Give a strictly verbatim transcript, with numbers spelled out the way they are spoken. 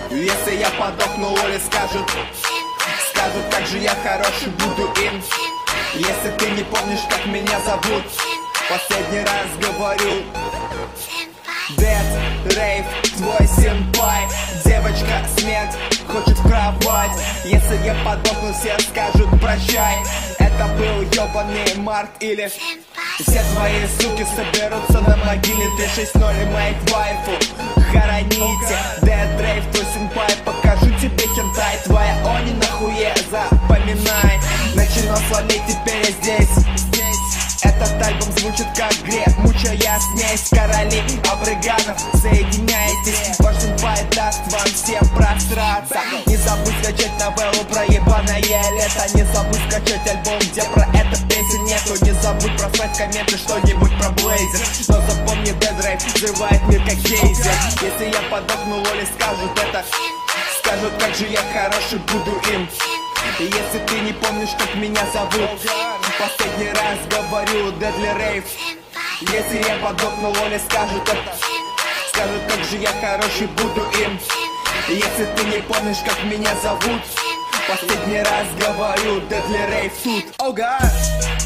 Если я подохну, Оля скажут, скажут, как же я хороший буду им. Если ты не помнишь, как меня зовут, последний раз говорю. Dead Rave, твой сенпай. Девочка, смерть, хочет в кровать. Если я подохну, все скажут прощай. Это был ёбаный март или все твои суки соберутся на могиле. Три шесть ноль и моих вайфу хороните. Dead Rave, твой сенпай, покажу тебе хентай. Твоя они нахуе, запоминай. Начинал слабеть, теперь я здесь. Этот альбом звучит как грех, мучая с ней с короли абриганов. Соединяйтесь, ваш сенпай даст вам всем просраться. Не забудь скачать новеллу про ебаное лето. Не забудь скачать альбом, где про это песен нету. Не забудь просрать в комменты что-нибудь про Блейзер. Но запомни, Dead Rave взрывает мир как гейзер. Если я подохну, Лоли скажут это, скажут, как же я хороший буду им. И если ты не помнишь, как меня зовут, последний раз говорю, Deadly Rave. Если я подохну, Лоли скажут это, скажут, как же я хороший буду им. И если ты не помнишь, как меня зовут, последний раз говорю, Deadly Rave тут. Oh God.